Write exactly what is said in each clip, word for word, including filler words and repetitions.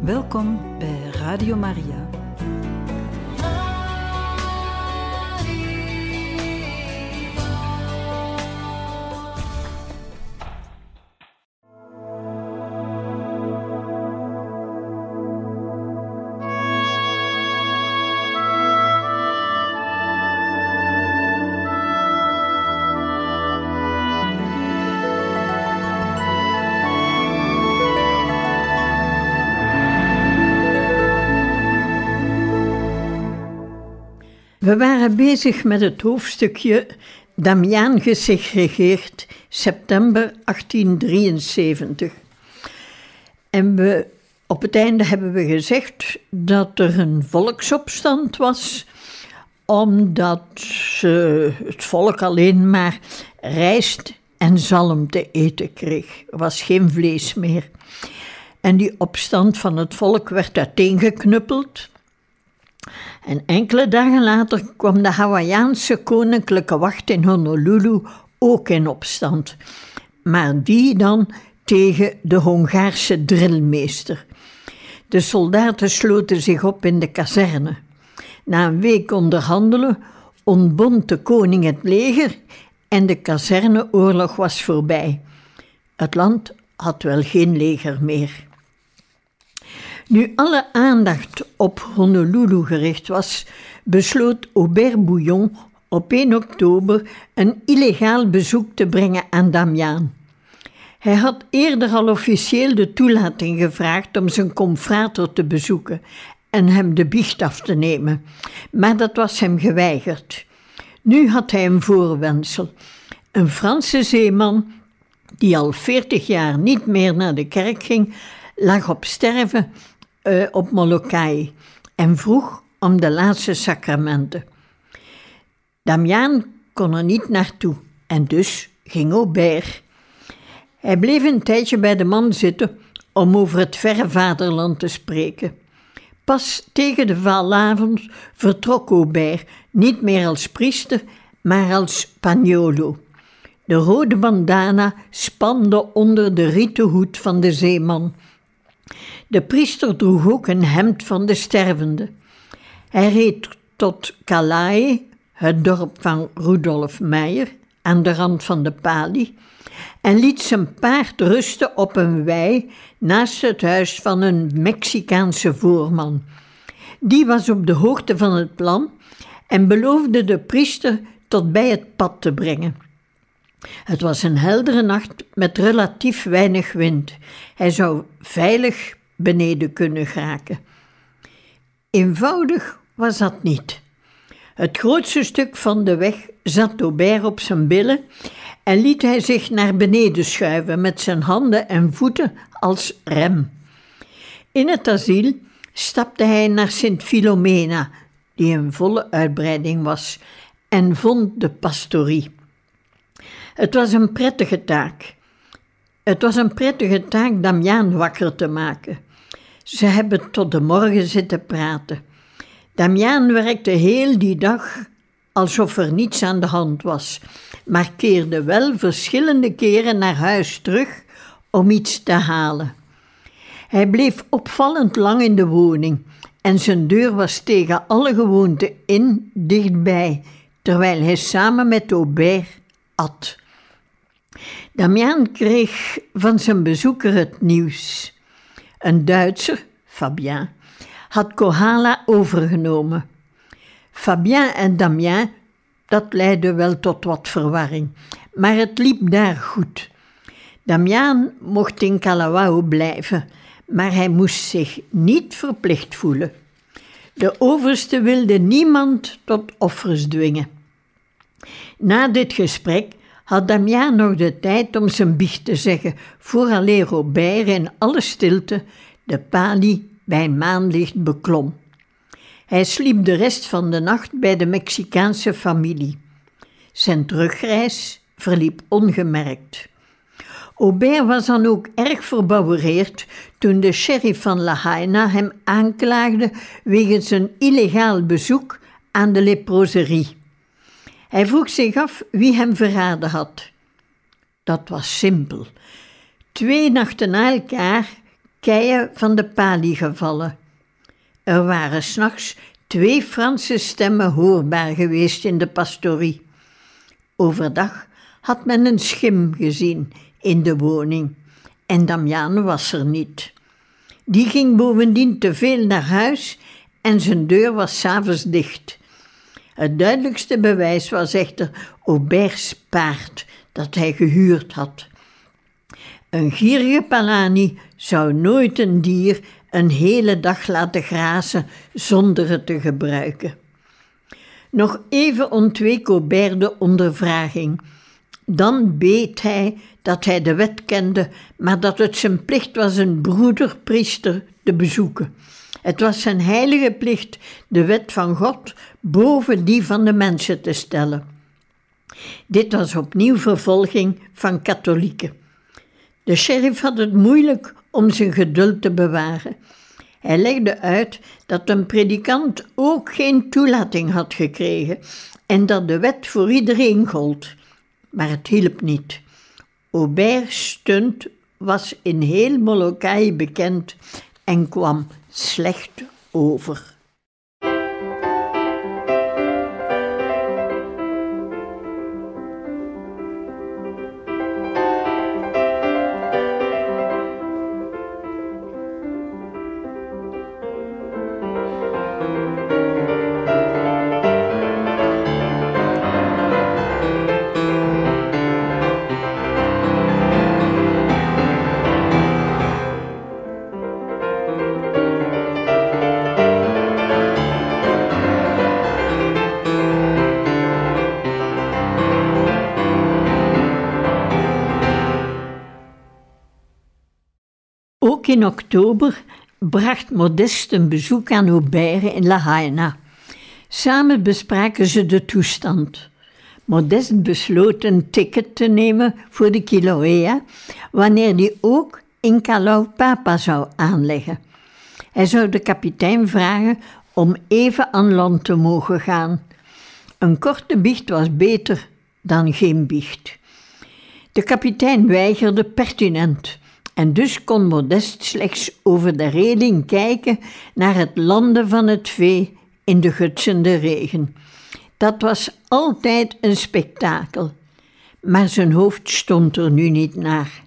Welkom bij Radio Maria. We waren bezig met het hoofdstukje Damiaan gesegregeerd, september achttien drieënzeventig. En we, op het einde hebben we gezegd dat er een volksopstand was, omdat uh, het volk alleen maar rijst en zalm te eten kreeg. Er was geen vlees meer. En die opstand van het volk werd uiteengeknuppeld. En enkele dagen later kwam de Hawaiiaanse koninklijke wacht in Honolulu ook in opstand. Maar die dan tegen de Hongaarse drillmeester. De soldaten sloten zich op in de kazerne. Na een week onderhandelen ontbond de koning het leger en de kazerneoorlog was voorbij. Het land had wel geen leger meer. Nu alle aandacht op Honolulu gericht was, besloot Aubert Bouillon op één oktober een illegaal bezoek te brengen aan Damiaan. Hij had eerder al officieel de toelating gevraagd om zijn confrater te bezoeken en hem de biecht af te nemen, maar dat was hem geweigerd. Nu had hij een voorwendsel. Een Franse zeeman, die al veertig jaar niet meer naar de kerk ging, lag op sterven uh, op Molokai en vroeg om de laatste sacramenten. Damiaan kon er niet naartoe en dus ging Aubert. Hij bleef een tijdje bij de man zitten om over het verre vaderland te spreken. Pas tegen de valavond vertrok Aubert, niet meer als priester, maar als pagnolo. De rode bandana spande onder de rieten hoed van de zeeman. De priester droeg ook een hemd van de stervende. Hij reed tot Kalae, het dorp van Rudolf Meijer, aan de rand van de Pali, en liet zijn paard rusten op een wei naast het huis van een Mexicaanse voerman. Die was op de hoogte van het plan en beloofde de priester tot bij het pad te brengen. Het was een heldere nacht met relatief weinig wind. Hij zou veilig beneden kunnen geraken. Eenvoudig was dat niet. Het grootste stuk van de weg zat Aubert op zijn billen en liet hij zich naar beneden schuiven met zijn handen en voeten als rem. In het asiel stapte hij naar Sint Filomena, die in volle uitbreiding was, en vond de pastorie. Het was een prettige taak. Het was een prettige taak Damiaan wakker te maken. Ze hebben tot de morgen zitten praten. Damiaan werkte heel die dag alsof er niets aan de hand was, maar keerde wel verschillende keren naar huis terug om iets te halen. Hij bleef opvallend lang in de woning en zijn deur was tegen alle gewoonten in dichtbij, terwijl hij samen met Aubert at. Damiaan kreeg van zijn bezoeker het nieuws. Een Duitser, Fabien, had Kohala overgenomen. Fabien en Damiaan, dat leidde wel tot wat verwarring, maar het liep daar goed. Damiaan mocht in Kalawao blijven, maar hij moest zich niet verplicht voelen. De overste wilde niemand tot offers dwingen. Na dit gesprek had Damiaan nog de tijd om zijn biecht te zeggen, vooraleer Aubert in alle stilte de Pali bij maanlicht beklom. Hij sliep de rest van de nacht bij de Mexicaanse familie. Zijn terugreis verliep ongemerkt. Aubert was dan ook erg verbouwereerd toen de sheriff van Lahaina hem aanklaagde wegens een illegaal bezoek aan de leproserie. Hij vroeg zich af wie hem verraden had. Dat was simpel. Twee nachten na elkaar keien van de palie gevallen. Er waren 's nachts twee Franse stemmen hoorbaar geweest in de pastorie. Overdag had men een schim gezien in de woning en Damiaan was er niet. Die ging bovendien te veel naar huis en zijn deur was 's avonds dicht. Het duidelijkste bewijs was echter Aubert's paard dat hij gehuurd had. Een gierige Palani zou nooit een dier een hele dag laten grazen zonder het te gebruiken. Nog even ontweek Aubert de ondervraging. Dan beet hij dat hij de wet kende, maar dat het zijn plicht was een broederpriester te bezoeken. Het was zijn heilige plicht de wet van God boven die van de mensen te stellen. Dit was opnieuw vervolging van katholieken. De sheriff had het moeilijk om zijn geduld te bewaren. Hij legde uit dat een predikant ook geen toelating had gekregen en dat de wet voor iedereen gold. Maar het hielp niet. Aubert's stunt was in heel Molokai bekend en kwam slecht over. Ook in oktober bracht Modeste een bezoek aan Aubert in Lahaina. Samen bespraken ze de toestand. Modeste besloot een ticket te nemen voor de Kilauea, wanneer die ook in Kalaupapa zou aanleggen. Hij zou de kapitein vragen om even aan land te mogen gaan. Een korte biecht was beter dan geen biecht. De kapitein weigerde pertinent. En dus kon Modeste slechts over de reling kijken naar het landen van het vee in de gutsende regen. Dat was altijd een spektakel, maar zijn hoofd stond er nu niet naar.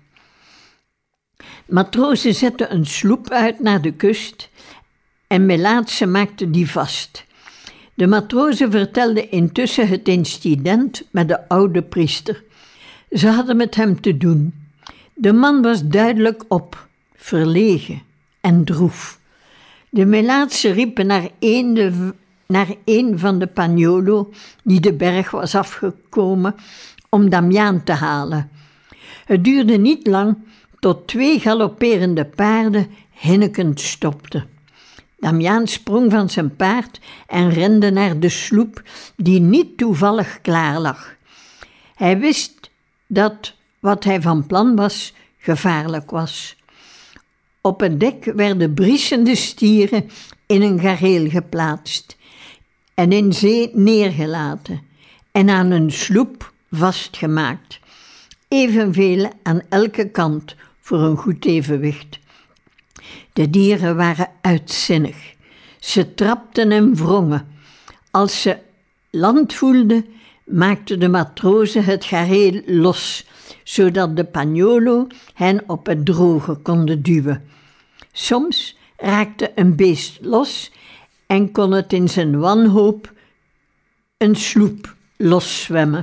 Matrozen zetten een sloep uit naar de kust en Melaatse maakte die vast. De matrozen vertelden intussen het incident met de oude priester. Ze hadden met hem te doen. De man was duidelijk op, verlegen en droef. De Melaatse riepen naar een, de, naar een van de Pagnolo, die de berg was afgekomen, om Damiaan te halen. Het duurde niet lang tot twee galopperende paarden hinnekend stopten. Damiaan sprong van zijn paard en rende naar de sloep die niet toevallig klaar lag. Hij wist dat wat hij van plan was, gevaarlijk was. Op het dek werden briesende stieren in een gareel geplaatst en in zee neergelaten en aan een sloep vastgemaakt. Evenveel aan elke kant voor een goed evenwicht. De dieren waren uitzinnig. Ze trapten en wrongen. Als ze land voelden, maakten de matrozen het gareel los, zodat de Pagnolo hen op het droge konden duwen. Soms raakte een beest los en kon het in zijn wanhoop een sloep loszwemmen.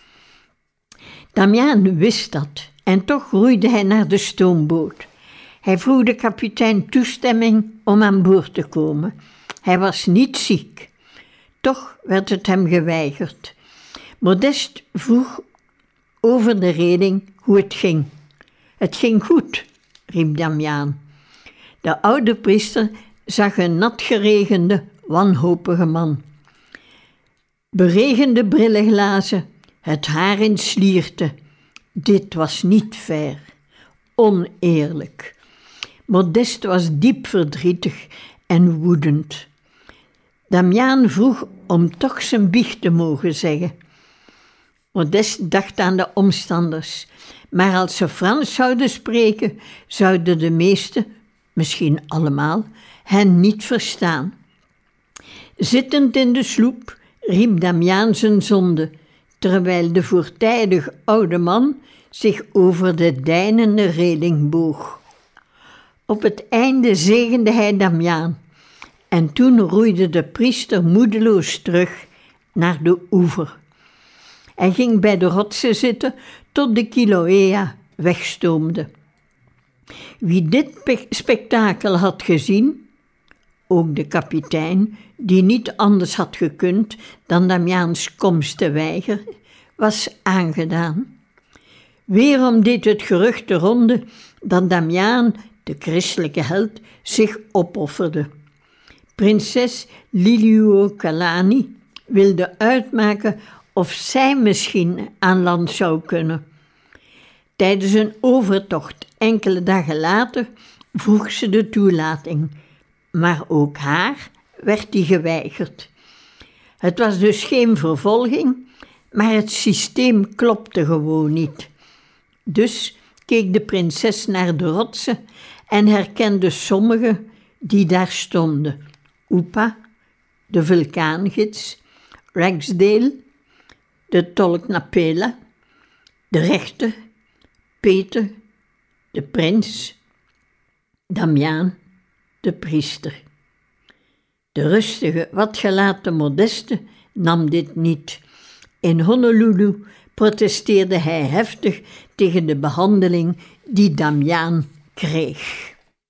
Damiaan wist dat en toch roeide hij naar de stoomboot. Hij vroeg de kapitein toestemming om aan boord te komen. Hij was niet ziek. Toch werd het hem geweigerd. Modeste vroeg over de reling hoe het ging. Het ging goed, riep Damiaan. De oude priester zag een natgeregende, wanhopige man. Beregende brillenglazen, het haar in slierte. Dit was niet fair, oneerlijk. Modeste was diep verdrietig en woedend. Damiaan vroeg om toch zijn biecht te mogen zeggen. Modeste dacht aan de omstanders, maar als ze Frans zouden spreken, zouden de meesten misschien allemaal, hen niet verstaan. Zittend in de sloep riep Damiaan zijn zonde, terwijl de voortijdig oude man zich over de deinende reling boog. Op het einde zegende hij Damiaan en toen roeide de priester moedeloos terug naar de oever. Hij ging bij de rotsen zitten tot de Kilauea wegstoomde. Wie dit spektakel had gezien, ook de kapitein, die niet anders had gekund dan Damiaans komst te weigeren, was aangedaan. Weerom deed het gerucht de ronde dat Damiaan, de christelijke held, zich opofferde. Prinses Liliuokalani wilde uitmaken of zij misschien aan land zou kunnen. Tijdens een overtocht enkele dagen later vroeg ze de toelating, maar ook haar werd die geweigerd. Het was dus geen vervolging, maar het systeem klopte gewoon niet. Dus keek de prinses naar de rotsen en herkende sommigen die daar stonden. Upa, de vulkaangids, Ragsdale, de tolk Napela, de rechter, Peter, de prins, Damiaan, de priester. De rustige, wat gelaten Modeste nam dit niet. In Honolulu protesteerde hij heftig tegen de behandeling die Damiaan kreeg.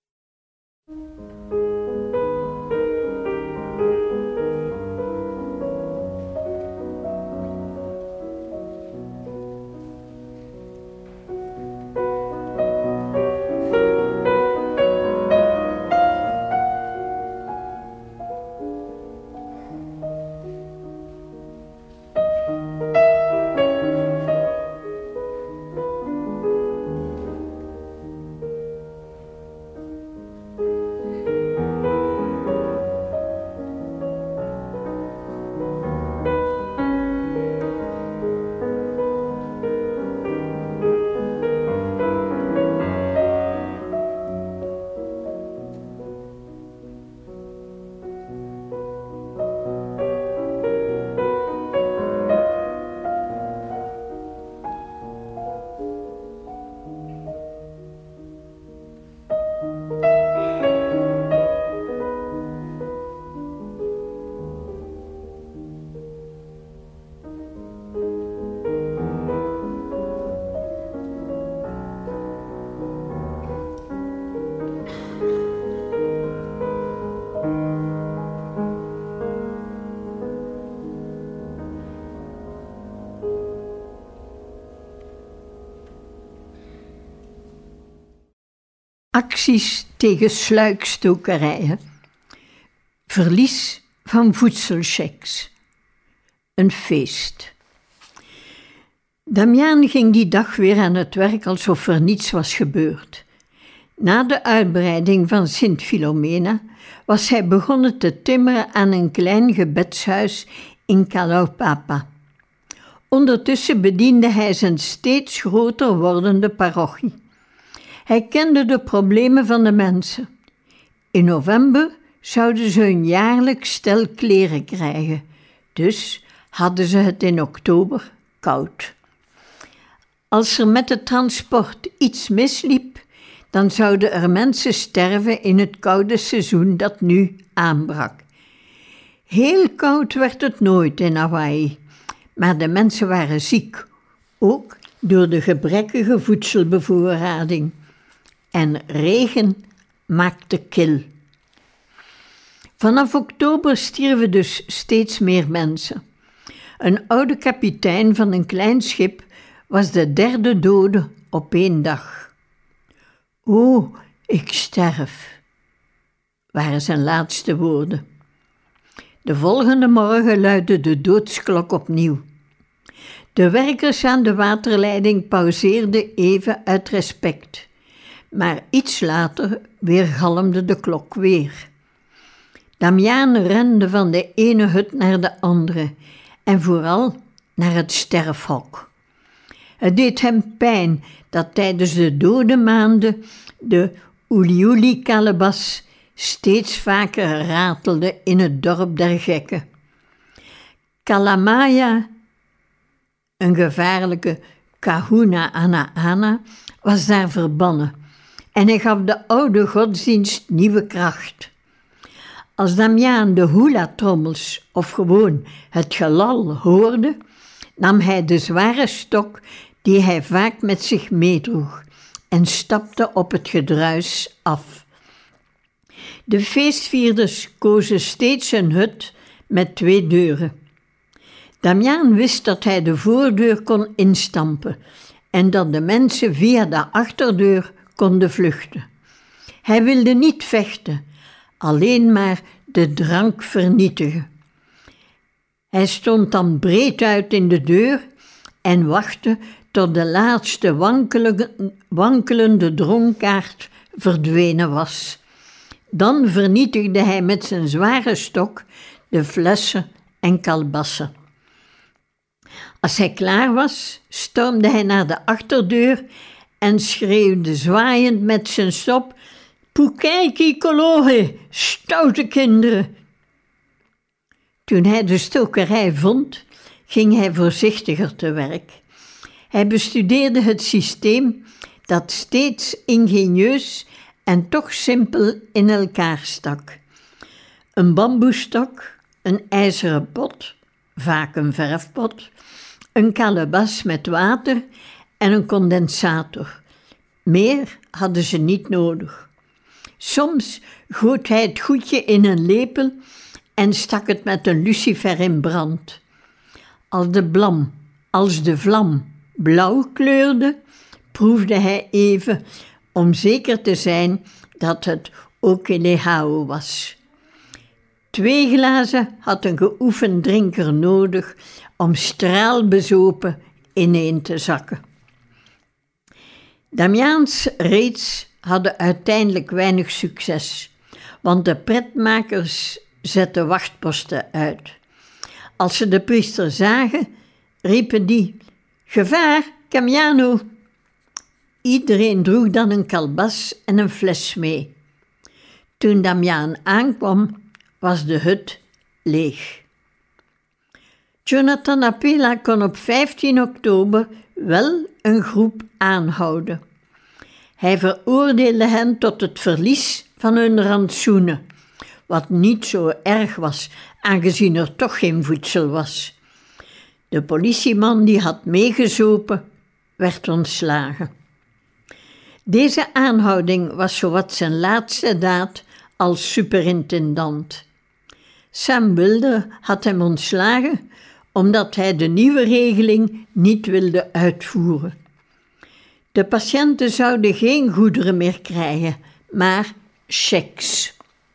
Acties tegen sluikstokerijen. Verlies van voedselchecks. Een feest. Damiaan ging die dag weer aan het werk alsof er niets was gebeurd. Na de uitbreiding van Sint Filomena was hij begonnen te timmeren aan een klein gebedshuis in Kalaupapa. Ondertussen bediende hij zijn steeds groter wordende parochie. Hij kende de problemen van de mensen. In november zouden ze een jaarlijks stel kleren krijgen, dus hadden ze het in oktober koud. Als er met het transport iets misliep, dan zouden er mensen sterven in het koude seizoen dat nu aanbrak. Heel koud werd het nooit in Hawaii, maar de mensen waren ziek, ook door de gebrekkige voedselbevoorrading. En regen maakte kil. Vanaf oktober stierven dus steeds meer mensen. Een oude kapitein van een klein schip was de derde dode op één dag. "O, ik sterf," waren zijn laatste woorden. De volgende morgen luidde de doodsklok opnieuw. De werkers aan de waterleiding pauzeerden even uit respect. Maar iets later weergalmde de klok weer. Damiaan rende van de ene hut naar de andere en vooral naar het sterfhok. Het deed hem pijn dat tijdens de dode maanden de oelioeli-kalebas steeds vaker ratelde in het dorp der gekken. Kalamaya, een gevaarlijke kahuna ana ana, was daar verbannen en hij gaf de oude godsdienst nieuwe kracht. Als Damiaan de hula-trommels of gewoon het gelal hoorde, nam hij de zware stok die hij vaak met zich meedroeg en stapte op het gedruis af. De feestvierders kozen steeds een hut met twee deuren. Damiaan wist dat hij de voordeur kon instampen en dat de mensen via de achterdeur konden vluchten. Hij wilde niet vechten, alleen maar de drank vernietigen. Hij stond dan breed uit in de deur en wachtte tot de laatste wankelende, wankelende dronkaard verdwenen was. Dan vernietigde hij met zijn zware stok de flessen en kalbassen. Als hij klaar was, stormde hij naar de achterdeur en schreeuwde zwaaiend met zijn stop: "Pukeiki kolohe, stoute kinderen!" Toen hij de stokerij vond, ging hij voorzichtiger te werk. Hij bestudeerde het systeem dat steeds ingenieus en toch simpel in elkaar stak. Een bamboestok, een ijzeren pot, vaak een verfpot, een kalebas met water en een condensator. Meer hadden ze niet nodig. Soms goot hij het goedje in een lepel en stak het met een lucifer in brand. Als de blam, als de vlam blauw kleurde, proefde hij even om zeker te zijn dat het okelehao was. Twee glazen had een geoefend drinker nodig om straalbezopen ineen te zakken. Damiaans raids hadden uiteindelijk weinig succes, want de pretmakers zetten wachtposten uit. Als ze de priester zagen, riepen die: "Gevaar, Camiano!" Iedereen droeg dan een kalbas en een fles mee. Toen Damiaan aankwam, was de hut leeg. Jonathan Apela kon op vijftien oktober wel een groep aanhouden. Hij veroordeelde hen tot het verlies van hun rantsoenen, wat niet zo erg was, aangezien er toch geen voedsel was. De politieman die had meegezopen, werd ontslagen. Deze aanhouding was zowat zijn laatste daad als superintendant. Sam Wilder had hem ontslagen omdat hij de nieuwe regeling niet wilde uitvoeren. De patiënten zouden geen goederen meer krijgen, maar cheques.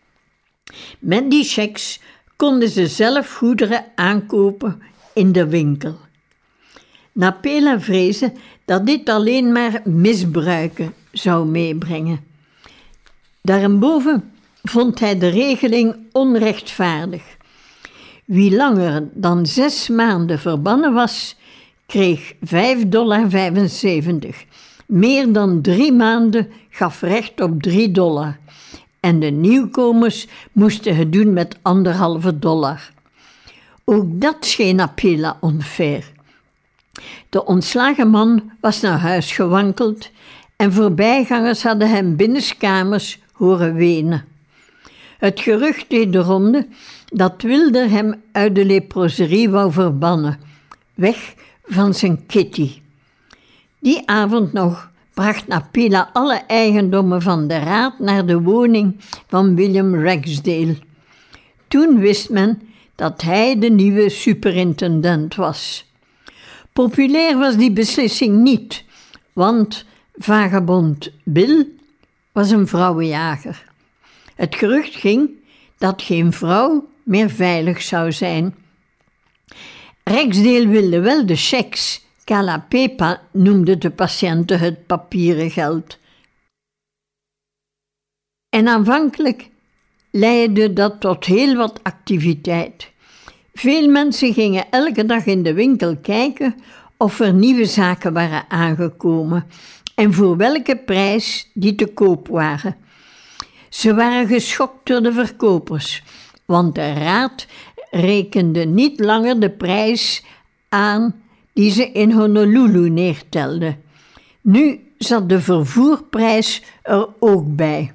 Met die cheques konden ze zelf goederen aankopen in de winkel. Napela vreesde dat dit alleen maar misbruiken zou meebrengen. Daarenboven vond hij de regeling onrechtvaardig. Wie langer dan zes maanden verbannen was, kreeg vijf dollar vijfenzeventig. Meer dan drie maanden gaf recht op drie dollar. En de nieuwkomers moesten het doen met anderhalve dollar. Ook dat scheen Apela onfair. De ontslagen man was naar huis gewankeld en voorbijgangers hadden hem binnenskamers horen wenen. Het gerucht deed de ronde dat Wilder hem uit de leproserie wou verbannen, weg van zijn kitty. Die avond nog bracht Apela alle eigendommen van de raad naar de woning van William Ragsdale. Toen wist men dat hij de nieuwe superintendent was. Populair was die beslissing niet, want vagebond Bill was een vrouwenjager. Het gerucht ging dat geen vrouw meer veilig zou zijn. Ragsdale wilde wel de cheques. Kalapepa noemde de patiënten het papieren geld. En aanvankelijk leidde dat tot heel wat activiteit. Veel mensen gingen elke dag in de winkel kijken of er nieuwe zaken waren aangekomen en voor welke prijs die te koop waren. Ze waren geschokt door de verkopers, want de raad rekende niet langer de prijs aan die ze in Honolulu neertelden. Nu zat de vervoerprijs er ook bij.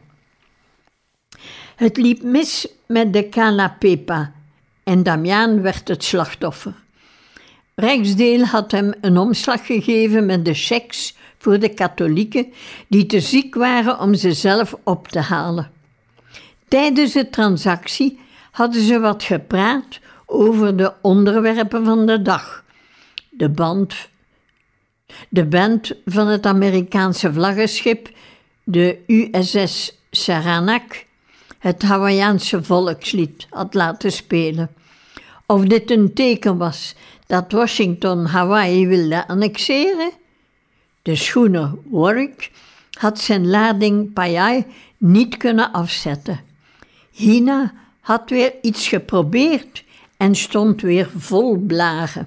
Het liep mis met de Kalapepa en Damiaan werd het slachtoffer. Ragsdale had hem een omslag gegeven met de cheques voor de katholieken die te ziek waren om ze zelf op te halen. Tijdens de transactie hadden ze wat gepraat over de onderwerpen van de dag. De band, de band van het Amerikaanse vlaggenschip, de U S S Saranac, het Hawaïaanse volkslied had laten spelen. Of dit een teken was dat Washington Hawaii wilde annexeren? De schoener Warwick had zijn lading paai niet kunnen afzetten. Hina had weer iets geprobeerd en stond weer vol blagen.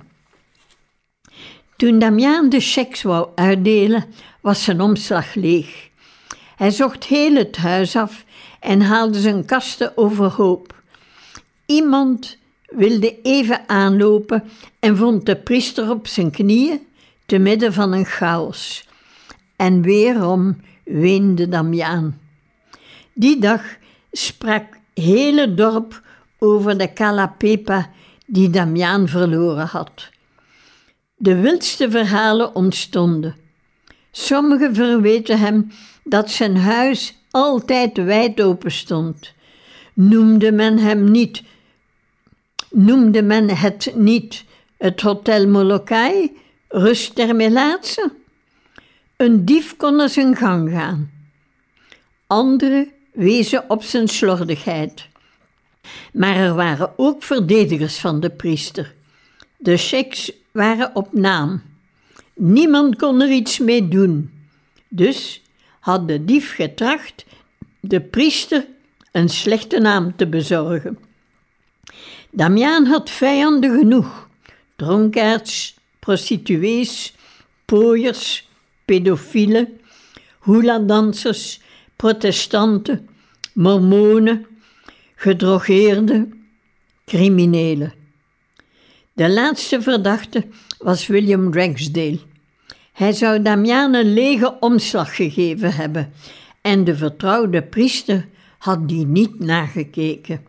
Toen Damiaan de cheques wou uitdelen, was zijn omslag leeg. Hij zocht heel het huis af en haalde zijn kasten overhoop. Iemand wilde even aanlopen en vond de priester op zijn knieën te midden van een chaos. En weerom weende Damiaan. Die dag sprak heel het dorp over de Kalapepa die Damiaan verloren had. De wildste verhalen ontstonden. Sommigen verweten hem dat zijn huis altijd wijd open stond. Noemde men hem niet, noemde men het niet het Hotel Molokai, rust der Melaatse? Een dief kon er zijn gang gaan. Anderen wezen op zijn slordigheid. Maar er waren ook verdedigers van de priester. De cheques waren op naam. Niemand kon er iets mee doen. Dus had de dief getracht de priester een slechte naam te bezorgen. Damiaan had vijanden genoeg. Dronkaards, prostituees, pooiers, pedofielen, hula-dansers, protestanten, mormonen, gedrogeerden, criminelen. De laatste verdachte was William Ragsdale. Hij zou Damiaan een lege omslag gegeven hebben en de vertrouwde priester had die niet nagekeken.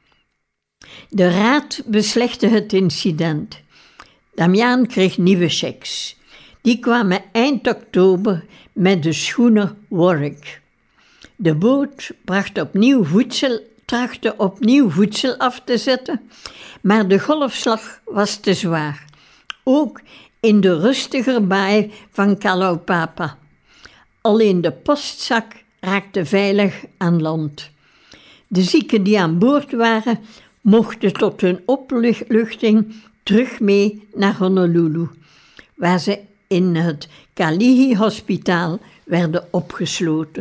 De raad beslechtte het incident. Damiaan kreeg nieuwe cheques. Die kwamen eind oktober met de schoener Warwick. De boot bracht opnieuw voedsel, trachtte opnieuw voedsel af te zetten, maar de golfslag was te zwaar. Ook in de rustiger baai van Kalaupapa. Alleen de postzak raakte veilig aan land. De zieken die aan boord waren, mochten tot hun opluchting terug mee naar Honolulu, waar ze in het Kalihi-hospitaal werden opgesloten.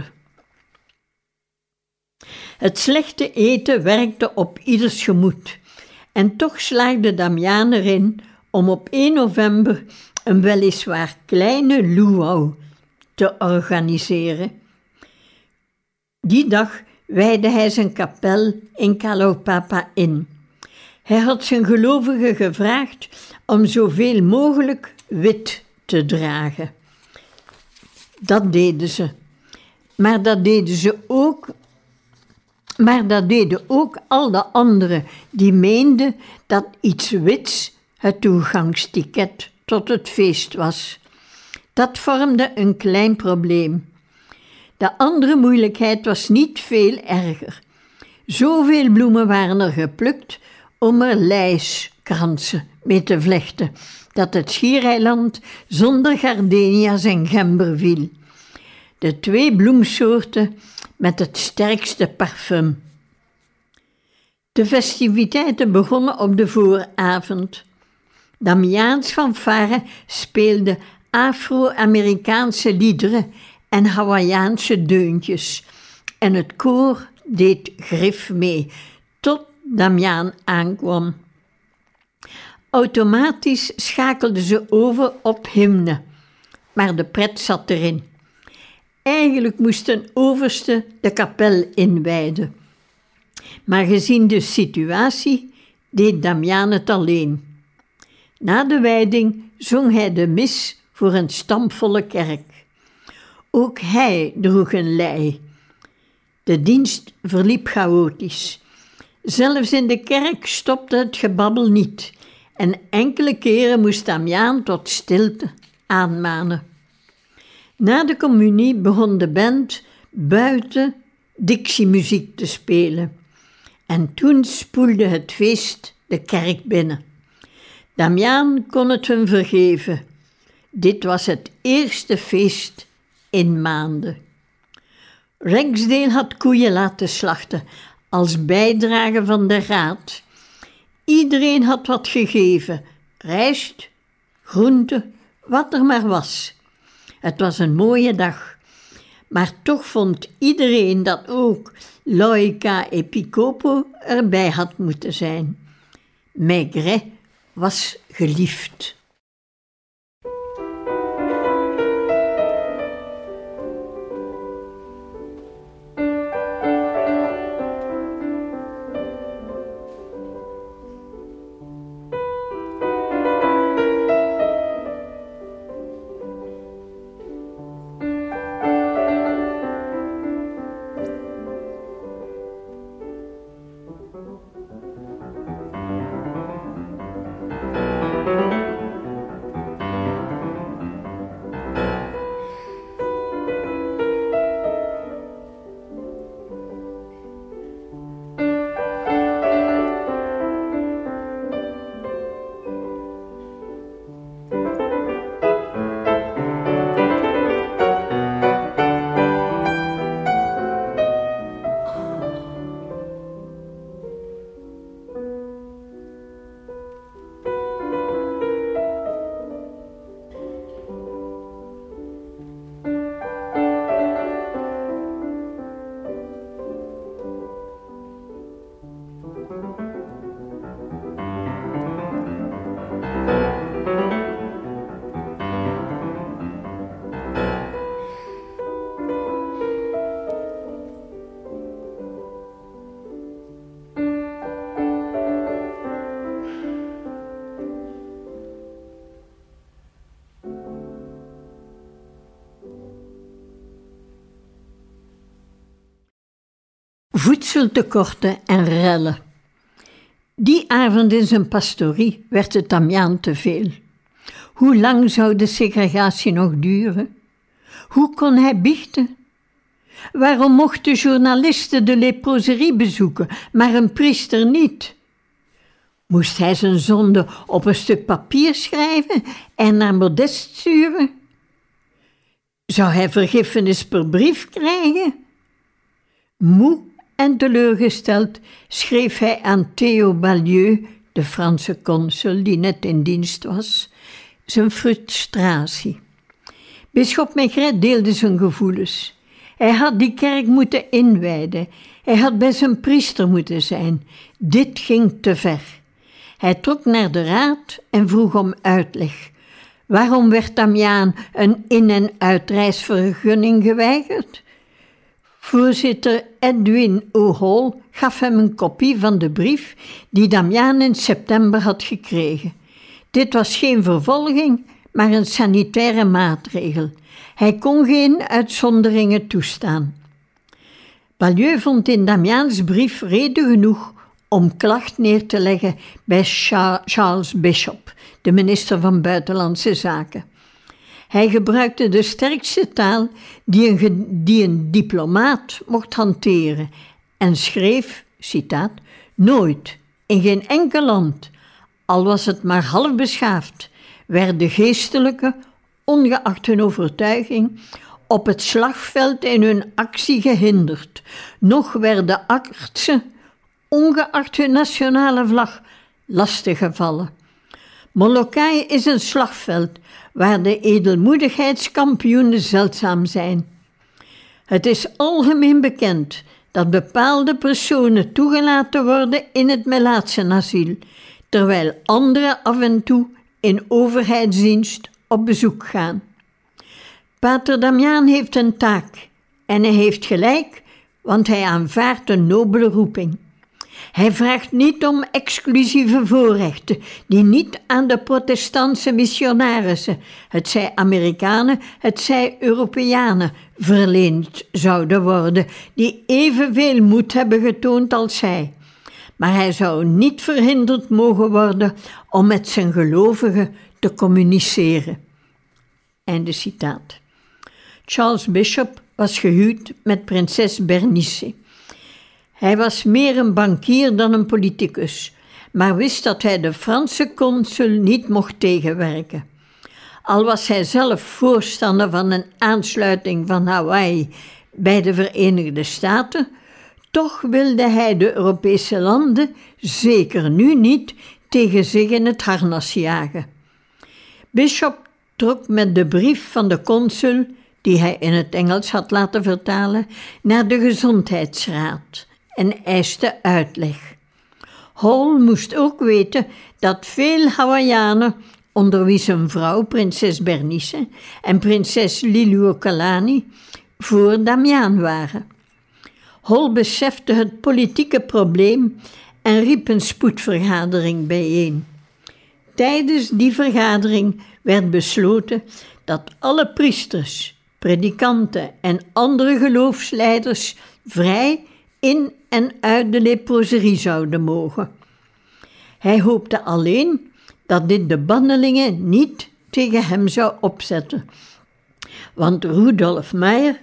Het slechte eten werkte op ieders gemoed en toch slaagde Damiaan erin om op één november een weliswaar kleine luau te organiseren. Die dag wijdde hij zijn kapel in Kalaupapa in. Hij had zijn gelovigen gevraagd om zoveel mogelijk wit te dragen. Dat deden ze. Maar dat deden ze ook, maar dat deden ook al de anderen die meenden dat iets wits het toegangsticket tot het feest was. Dat vormde een klein probleem. De andere moeilijkheid was niet veel erger. Zoveel bloemen waren er geplukt om er lijskransen mee te vlechten, dat het schiereiland zonder gardenia's en gember viel. De twee bloemsoorten met het sterkste parfum. De festiviteiten begonnen op de vooravond. Damiaans fanfare speelde Afro-Amerikaanse liederen en Hawaïaanse deuntjes en het koor deed grif mee, tot Damiaan aankwam. Automatisch schakelden ze over op hymne, maar de pret zat erin. Eigenlijk moest een overste de kapel inwijden. Maar gezien de situatie deed Damiaan het alleen. Na de wijding zong hij de mis voor een stampvolle kerk. Ook hij droeg een lei. De dienst verliep chaotisch. Zelfs in de kerk stopte het gebabbel niet en enkele keren moest Damiaan tot stilte aanmanen. Na de communie begon de band buiten dixiemuziek te spelen en toen spoelde het feest de kerk binnen. Damiaan kon het hun vergeven. Dit was het eerste feest in maanden. Ragsdale had koeien laten slachten als bijdrage van de raad. Iedereen had wat gegeven, rijst, groente, wat er maar was. Het was een mooie dag, maar toch vond iedereen dat ook Loica en Picopo erbij had moeten zijn. Maigret was geliefd. Voedseltekorten en rellen. Die avond in zijn pastorie werd het Damiaan te veel. Hoe lang zou de segregatie nog duren? Hoe kon hij biechten? Waarom mochten journalisten de leproserie bezoeken, maar een priester niet? Moest hij zijn zonde op een stuk papier schrijven en naar Modest sturen? Zou hij vergiffenis per brief krijgen? Moe en teleurgesteld schreef hij aan Theo Balieu, de Franse consul die net in dienst was, zijn frustratie. Bisschop Maigret deelde zijn gevoelens. Hij had die kerk moeten inwijden. Hij had bij zijn priester moeten zijn. Dit ging te ver. Hij trok naar de raad en vroeg om uitleg. Waarom werd Damiaan een in- en uitreisvergunning geweigerd? Voorzitter Edwin O'Hall gaf hem een kopie van de brief die Damiaan in september had gekregen. Dit was geen vervolging, maar een sanitaire maatregel. Hij kon geen uitzonderingen toestaan. Balieu vond in Damiaans brief reden genoeg om klacht neer te leggen bij Charles Bishop, de minister van Buitenlandse Zaken. Hij gebruikte de sterkste taal die een, die een diplomaat mocht hanteren en schreef, citaat, nooit, in geen enkel land, al was het maar half beschaafd, werden geestelijken, ongeacht hun overtuiging, op het slagveld in hun actie gehinderd. Nog werden artsen, ongeacht hun nationale vlag, lastiggevallen. Molokai is een slagveld waar de edelmoedigheidskampioenen zeldzaam zijn. Het is algemeen bekend dat bepaalde personen toegelaten worden in het melaatsenasiel, terwijl anderen af en toe in overheidsdienst op bezoek gaan. Pater Damiaan heeft een taak en hij heeft gelijk, want hij aanvaardt een nobele roeping. Hij vraagt niet om exclusieve voorrechten die niet aan de protestantse missionarissen, hetzij Amerikanen, hetzij Europeanen, verleend zouden worden, die evenveel moed hebben getoond als hij. Maar hij zou niet verhinderd mogen worden om met zijn gelovigen te communiceren. Einde citaat. Charles Bishop was gehuwd met prinses Bernice. Hij was meer een bankier dan een politicus, maar wist dat hij de Franse consul niet mocht tegenwerken. Al was hij zelf voorstander van een aansluiting van Hawaï bij de Verenigde Staten, toch wilde hij de Europese landen, zeker nu niet, tegen zich in het harnas jagen. Bishop trok met de brief van de consul, die hij in het Engels had laten vertalen, naar de Gezondheidsraad en eiste uitleg. Hall moest ook weten dat veel Hawaiianen, onder wie zijn vrouw prinses Bernice en prinses Liliuokalani, voor Damiaan waren. Hall besefte het politieke probleem en riep een spoedvergadering bijeen. Tijdens die vergadering werd besloten dat alle priesters, predikanten en andere geloofsleiders vrij in en uit de leproserie zouden mogen. Hij hoopte alleen dat dit de bannelingen niet tegen hem zou opzetten, want Rudolf Meyer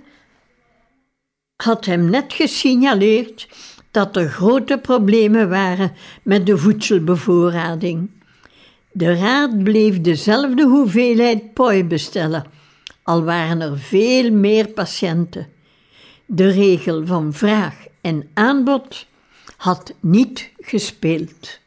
had hem net gesignaleerd dat er grote problemen waren met de voedselbevoorrading. De raad bleef dezelfde hoeveelheid pooi bestellen, al waren er veel meer patiënten. De regel van vraag en aanbod had niet gespeeld.